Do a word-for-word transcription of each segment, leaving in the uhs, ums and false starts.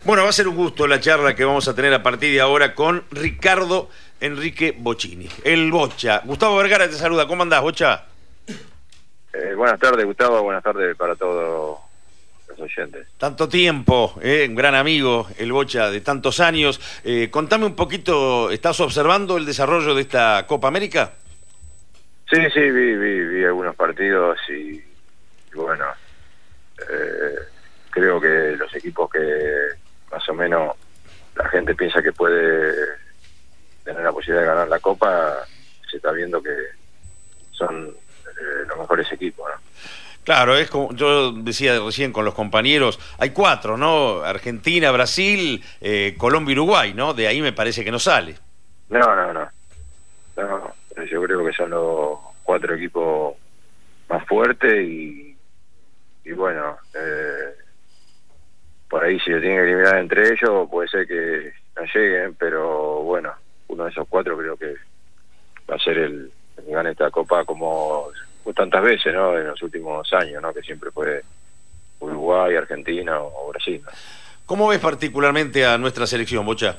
Bueno, va a ser un gusto la charla que vamos a tener a partir de ahora con Ricardo Enrique Bocchini, el Bocha. Gustavo Vergara te saluda, ¿cómo andás, Bocha? Eh, buenas tardes, Gustavo, buenas tardes para todos los oyentes. Tanto tiempo, eh, un gran amigo, el Bocha, de tantos años. Eh, contame un poquito, ¿estás observando el desarrollo de esta Copa América? Sí, sí, vi, vi, vi algunos partidos y, y bueno, eh, creo que los equipos que más o menos la gente piensa que puede tener la posibilidad de ganar la Copa, se está viendo que son eh, los mejores equipos, ¿no? Claro, es como yo decía recién con los compañeros, hay cuatro, ¿no? Argentina, Brasil, eh, Colombia y Uruguay, ¿no? De ahí me parece que no sale. No, no, no. No, yo creo que son los cuatro equipos más fuertes y, y bueno, eh, por ahí si se tienen que eliminar entre ellos puede ser que no lleguen, pero bueno, uno de esos cuatro creo que va a ser el, el que gane esta Copa como tantas veces, ¿no? En los últimos años, ¿no? Que siempre fue Uruguay, Argentina o, o Brasil, ¿no? ¿Cómo ves particularmente a nuestra selección, Bocha?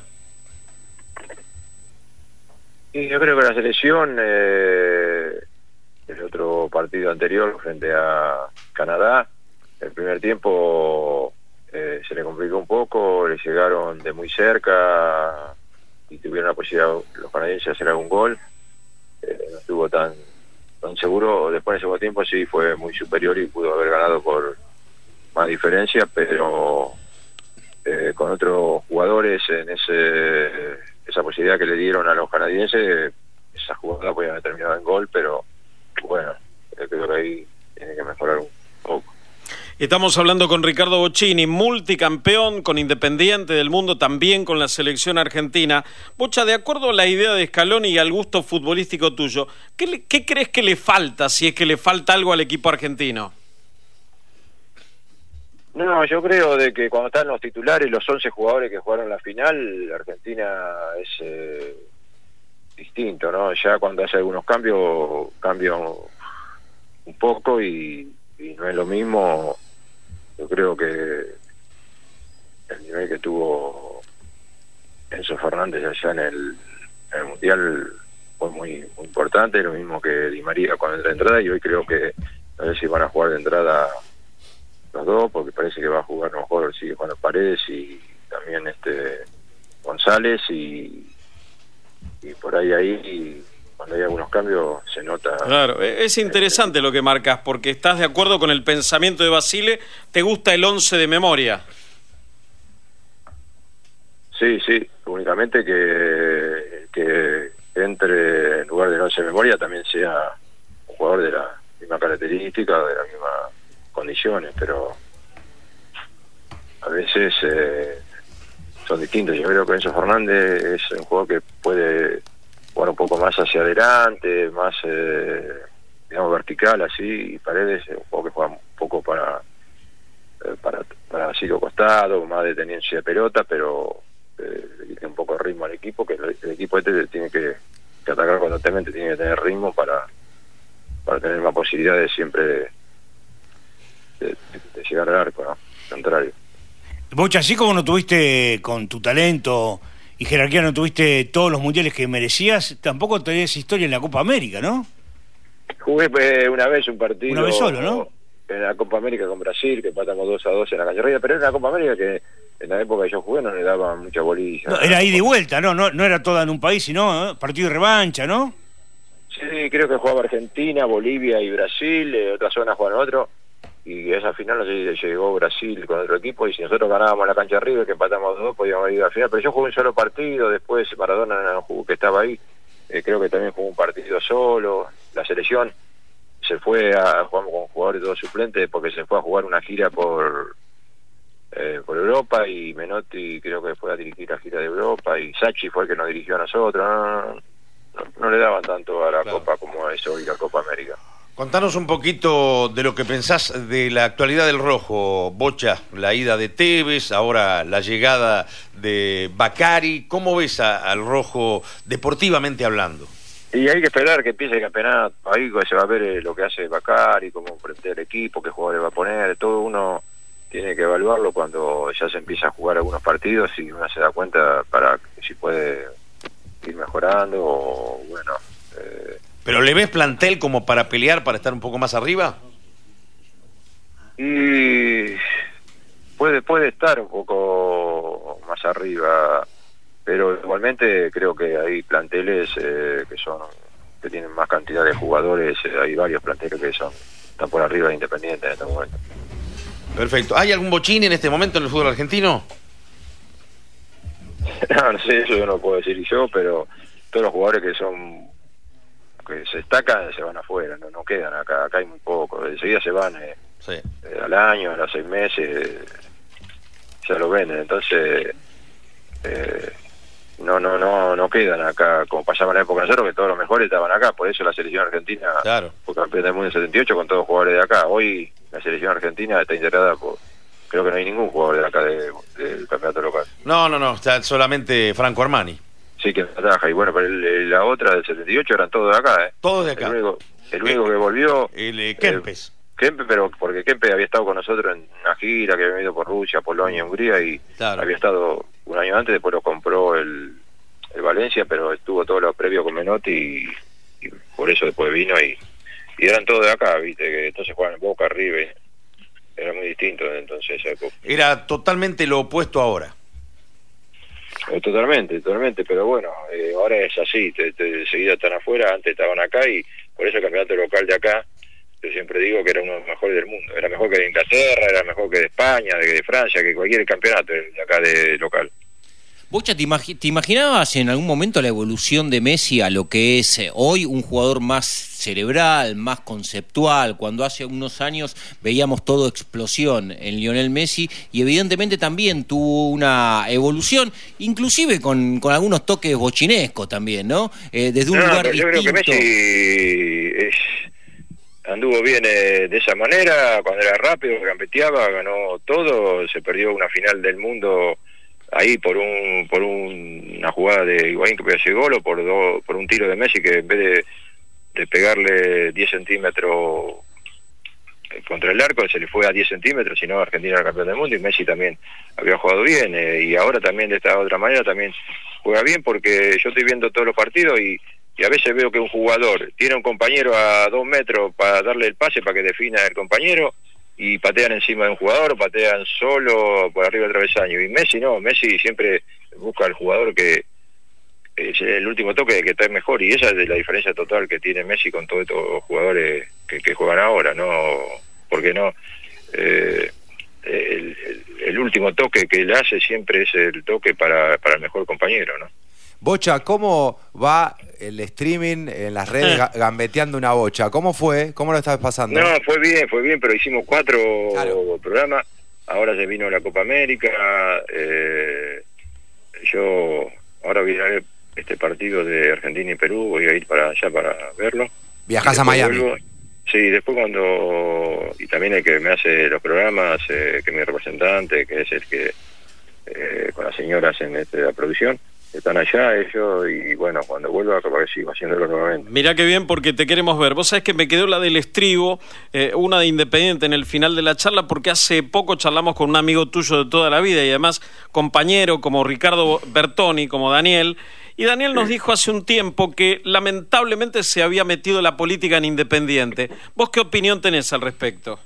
Y yo creo que la selección, eh, el otro partido anterior frente a Canadá, el primer tiempo eh, se le complicó un poco, le llegaron de muy cerca y tuvieron la posibilidad los canadienses de hacer algún gol. Eh, no estuvo tan, tan seguro. Después en el segundo tiempo sí fue muy superior y pudo haber ganado por más diferencia, pero eh, con otros jugadores en ese esa posibilidad que le dieron a los canadienses, esa jugada podía haber terminado en gol, pero bueno, creo que ahí tiene que mejorar un poco. Estamos hablando con Ricardo Bocchini, multicampeón con Independiente del mundo, también con la selección argentina. Bocha, de acuerdo a la idea de Scaloni y al gusto futbolístico tuyo, ¿qué, le, ¿qué crees que le falta, si es que le falta algo al equipo argentino? No, yo creo de que cuando están los titulares, los once jugadores que jugaron la final, Argentina es eh, distinto, ¿no? Ya cuando hace algunos cambios, cambian un poco y, y no es lo mismo. Yo creo que el nivel que tuvo Enzo Fernández allá en el, en el Mundial fue muy, muy importante, lo mismo que Di María cuando entra de entrada, y hoy creo que no sé si van a jugar de entrada los dos, porque parece que va a jugar a lo mejor sigue jugando Paredes y también este González y, y por ahí ahí y cuando hay algunos cambios se nota. Claro, es interesante lo que marcas, porque estás de acuerdo con el pensamiento de Basile, te gusta el once de memoria. Sí, sí, únicamente que, que entre en lugar del once de memoria también sea un jugador de la misma característica, de la misma condiciones, pero a veces eh, son distintos. Yo creo que Enzo Fernández es un jugador que puede jugar un poco más hacia adelante, más eh, digamos vertical así, y Paredes es un jugador que juega un poco para eh, para, para así lo costado, más de tenencia de pelota, pero eh, le quita un poco de ritmo al equipo, que el, el equipo este tiene que, que atacar constantemente, tiene que tener ritmo para para tener más posibilidades siempre de De, de llegar al arco, ¿no? Contrario. Bocha, así como no tuviste con tu talento y jerarquía, no tuviste todos los mundiales que merecías, tampoco tenés historia en la Copa América, ¿no? Jugué pues, una vez un partido. Una vez solo, ¿no? En la Copa América con Brasil, que empatamos dos a dos en la cancha, pero era una Copa América que en la época que yo jugué no le daban mucha bolilla. No, era ida y vuelta, ¿no? ¿no? No era toda en un país, sino ¿eh? partido de revancha, ¿no? Sí, creo que jugaba Argentina, Bolivia y Brasil, eh, otras zonas jugaban otro. Y esa final no sé si llegó Brasil con otro equipo, y si nosotros ganábamos la cancha arriba, que empatamos dos, podíamos ir a la final, pero yo jugué un solo partido, después Maradona no jugó, que estaba ahí, eh, creo que también jugó un partido solo. La selección se fue a jugar con jugadores todos suplentes porque se fue a jugar una gira por eh, por Europa, y Menotti creo que fue a dirigir la gira de Europa, y Sacchi fue el que nos dirigió a nosotros. No, no, no le daban tanto a la claro. Copa como es hoy la Copa América. Contanos un poquito de lo que pensás de la actualidad del rojo, Bocha, la ida de Tevez, ahora la llegada de Bacari. ¿Cómo ves a, al rojo deportivamente hablando? Y hay que esperar que empiece el campeonato, ahí se va a ver lo que hace Bacari, cómo frente el equipo, qué jugadores va a poner, todo uno tiene que evaluarlo cuando ya se empieza a jugar algunos partidos y uno se da cuenta para si puede ir mejorando o bueno. Eh, ¿Pero le ves plantel como para pelear, para estar un poco más arriba? Y puede puede estar un poco más arriba, pero igualmente creo que hay planteles eh, que son que tienen más cantidad de jugadores, eh, hay varios planteles que son están por arriba de Independiente en este momento. Perfecto. ¿Hay algún bochín en este momento en el fútbol argentino? No, no sé, eso yo no puedo decir yo, pero todos los jugadores que son que se destacan se van afuera, no no quedan acá, acá hay muy pocos, enseguida se van eh, Sí. eh, al año, a los seis meses, eh, ya lo venden, entonces eh, no no no no quedan acá, como pasaba en la época de nosotros, que todos los mejores estaban acá, por eso la selección argentina Claro. fue campeón del mundo en setenta y ocho con todos los jugadores de acá. Hoy la selección argentina está integrada por, creo que no hay ningún jugador de acá de, del campeonato local. No, no, no, está solamente Franco Armani. Sí, que trabaja, y bueno, pero el- el- la otra del setenta y ocho eran todos de acá, ¿eh? Todos de acá. El único, el único que volvió... El eh, Kempes. Eh, Kempe, pero porque Kempe había estado con nosotros en una gira que había ido por Rusia, Polonia, Hungría, y Claro. había estado un año antes, después lo compró el, el Valencia, pero estuvo todo lo previo con Menotti y, y por eso después vino y, y eran todos de acá, viste, que entonces jugaban en Boca, River, era muy distinto entonces esa época. Era totalmente lo opuesto ahora. Eh, Totalmente, totalmente, pero bueno, eh, ahora es así, te, te, enseguida están afuera, antes estaban acá y por eso el campeonato local de acá, yo siempre digo que era uno de los mejores del mundo, era mejor que de Inglaterra, era mejor que de España, de, de Francia, que cualquier campeonato de acá de local. Bocha, ¿te, imagi- ¿te imaginabas en algún momento la evolución de Messi a lo que es eh, hoy un jugador más cerebral, más conceptual, cuando hace unos años veíamos todo explosión en Lionel Messi y evidentemente también tuvo una evolución, inclusive con, con algunos toques bochinescos también, ¿no? Eh, desde un No, lugar pero yo distinto. creo que Messi es, anduvo bien eh, de esa manera, cuando era rápido, gambeteaba, ganó todo, se perdió una final del mundo ahí por un por un, una jugada de Higuaín que podía hacer gol o por, do, por un tiro de Messi que en vez de, de pegarle diez centímetros contra el arco se le fue a diez centímetros, si no Argentina era campeón del mundo y Messi también había jugado bien eh, y ahora también de esta otra manera también juega bien porque yo estoy viendo todos los partidos y, y a veces veo que un jugador tiene un compañero a dos metros para darle el pase para que defina el compañero y patean encima de un jugador o patean solo por arriba del travesaño y Messi no, Messi siempre busca al jugador que es el último toque que está mejor y esa es la diferencia total que tiene Messi con todos estos jugadores que, que juegan ahora, no porque no eh, el, el, el último toque que él hace siempre es el toque para, para el mejor compañero, ¿no? Bocha, ¿cómo va el streaming en las redes ga- gambeteando una bocha? ¿Cómo fue? ¿Cómo lo estás pasando? No, fue bien, fue bien, pero hicimos cuatro Claro. programas. Ahora se vino la Copa América. Eh, yo ahora voy a ver este partido de Argentina y Perú. Voy a ir para allá para verlo. Viajás Y a después Miami. vuelvo. Sí, después cuando... Y también el que me hace los programas, eh, que es mi representante, que es el que... Eh, con las señoras en este, la producción. Están allá ellos y bueno, cuando vuelva capaz que sigo haciéndolo nuevamente. Mirá qué bien porque te queremos ver. Vos sabés que me quedó la del estribo, eh, una de Independiente en el final de la charla porque hace poco charlamos con un amigo tuyo de toda la vida y además compañero como Ricardo Bertoni, como Daniel. Y Daniel nos dijo hace un tiempo que lamentablemente se había metido la política en Independiente. ¿Vos qué opinión tenés al respecto?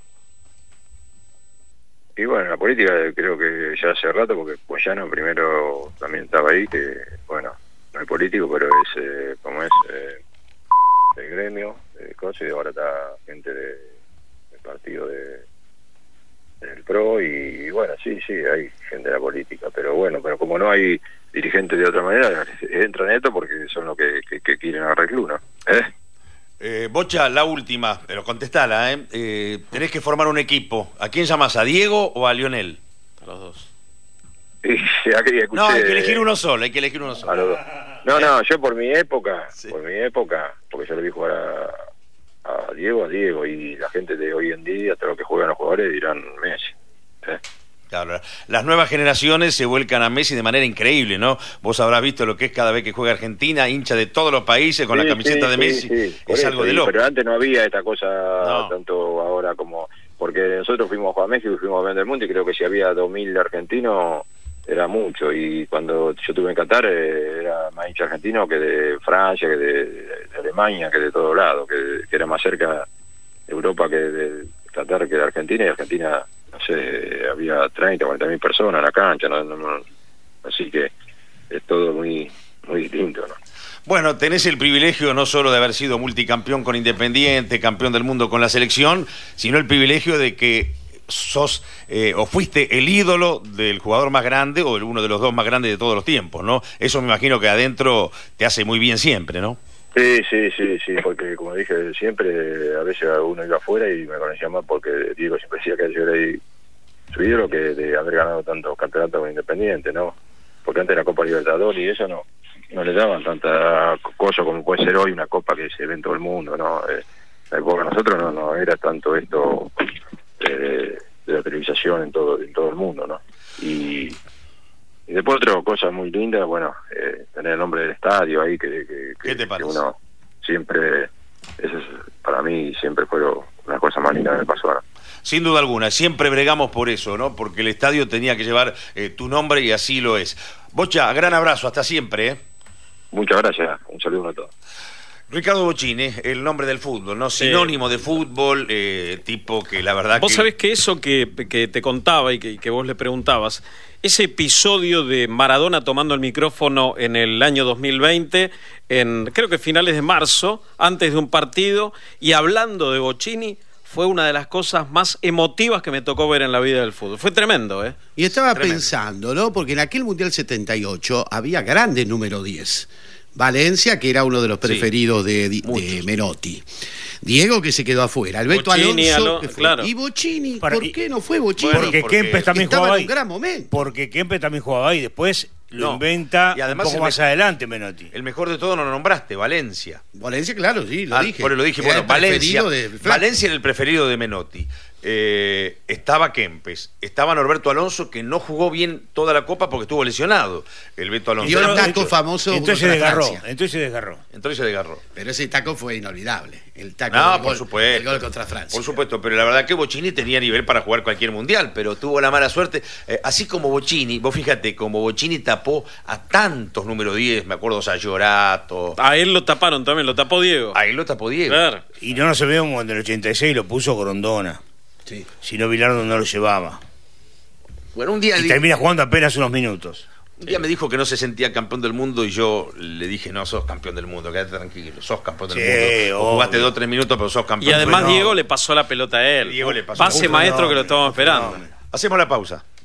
Y bueno, la política creo que ya hace rato, porque Moyano primero también estaba ahí, que bueno, no es político, pero es, eh, como es, eh, del gremio, de cosas, y ahora está gente de, del partido de, del PRO, y, y bueno, sí, sí, hay gente de la política, pero bueno, pero como no hay dirigentes de otra manera, entran en esto porque son los que, que, que quieren agarrar el club, ¿no? ¿Eh? Eh, Bocha, la última, pero contestala, ¿eh? ¿eh? Tenés que formar un equipo. ¿A quién llamás? ¿A Diego o a Lionel? A los dos. Y aquí escuché, No, hay que elegir uno solo, hay que elegir uno a solo. los dos. No, no, yo por mi época, Sí. por mi época, porque yo le vi jugar a, a Diego, a Diego, y la gente de hoy en día, hasta los que juegan los jugadores dirán Messi. ¿eh? Claro, las nuevas generaciones se vuelcan a Messi de manera increíble, ¿no? Vos habrás visto lo que es cada vez que juega Argentina, hincha de todos los países con Sí, la camiseta sí, de sí, Messi. sí, por Es eso, algo de y- loco. Pero antes no había esta cosa No. tanto ahora como porque nosotros fuimos a jugar a México y fuimos a vender el mundo, y creo que si había dos mil argentinos era mucho, y cuando yo estuve en Qatar eh, era más hincha argentino que de Francia, que de, de Alemania, que de todo lado, que, que era más cerca Europa que de Qatar que de Argentina, y Argentina, no sé, había treinta, cuarenta mil personas en la cancha, no, no, no, así que es todo muy, muy distinto, ¿no? Bueno, tenés el privilegio no solo de haber sido multicampeón con Independiente, campeón del mundo con la selección, sino el privilegio de que sos eh, o fuiste el ídolo del jugador más grande o uno de los dos más grandes de todos los tiempos, ¿no? Eso me imagino que adentro te hace muy bien siempre, ¿no? Sí, sí, sí, sí, porque como dije siempre, a veces uno iba afuera y me conocía más porque Diego siempre decía que yo era su ídolo, que de haber ganado tantos campeonatos con Independiente, ¿no? Porque antes la Copa Libertadores y eso no no le daban tanta cosa como puede ser hoy una copa que se ve en todo el mundo, ¿no? Eh, porque nosotros no, no era tanto esto eh, de la televisación en todo en todo el mundo, ¿no? Y, y después otra cosa muy linda, bueno, eh, tener el nombre del estadio ahí, que, que, ¿Qué te parece? que uno siempre, eso es, para mí siempre fue una cosa más linda que me pasó, ¿no? Sin duda alguna, siempre bregamos por eso, ¿no? Porque el estadio tenía que llevar eh, tu nombre y así lo es. Bocha, gran abrazo, hasta siempre, ¿eh? Muchas gracias, un saludo a todos. Ricardo Bocchini, el nombre del fútbol, ¿no? Sinónimo de fútbol, eh, tipo que la verdad vos que... sabés que eso que, que te contaba y que, y que vos le preguntabas, ese episodio de Maradona tomando el micrófono en el año dos mil veinte, en creo que finales de marzo, antes de un partido, y hablando de Bocchini, fue una de las cosas más emotivas que me tocó ver en la vida del fútbol. Fue tremendo, ¿eh? Y estaba Tremendo. pensando, ¿no? Porque en aquel Mundial setenta y ocho había grande número diez. Valencia, que era uno de los preferidos sí, de, de Menotti. Diego, que se quedó afuera. El Beto Bocchini, Alonso, Alo, que fue. claro. Y Bocchini, Para- ¿por qué no fue Bocchini? Bueno, porque porque Kempes también estaba jugaba en ahí. un gran momento. Porque Kempes también jugaba ahí. Después lo No. inventa Y además un poco el más me- adelante Menotti. El mejor de todo no lo nombraste, Valencia. Valencia, claro, sí, lo Ah, dije. por eso lo dije, Era bueno, el Valencia. preferido de Flaco. Valencia era el preferido de Menotti. Eh, estaba Kempes, estaba Norberto Alonso, que no jugó bien toda la Copa porque estuvo lesionado. El Beto Alonso. Y el Pero- taco famoso Entonces se contra desgarró. Francia. Entonces se desgarró. Entonces se desgarró. Pero ese taco fue inolvidable. El taco No, del por gol, supuesto. el gol contra Francia. Por supuesto, pero la verdad que Bocchini tenía nivel para jugar cualquier mundial, pero tuvo la mala suerte. Eh, así como Bocchini, vos fíjate, como Bocchini tapó a tantos número diez, me acuerdo, a Llorato. A él lo taparon también, lo tapó Diego. Ahí lo tapó Diego. Claro. Y no nos olvidemos cuando en el ochenta y seis lo puso Grondona. Sí. Si no, Bilardo no lo llevaba. Bueno, un día, Y di- termina jugando apenas unos minutos. un día me dijo que no se sentía campeón del mundo y yo le dije, no, sos campeón del mundo, quédate tranquilo, sos campeón del Sí, mundo. O obvio. jugaste dos o tres minutos, pero sos campeón. Y además fenómeno. Diego le pasó la pelota a él. Diego le pasó. Pase Un maestro que lo fenómeno, estábamos un esperando. fenómeno. Hacemos la pausa.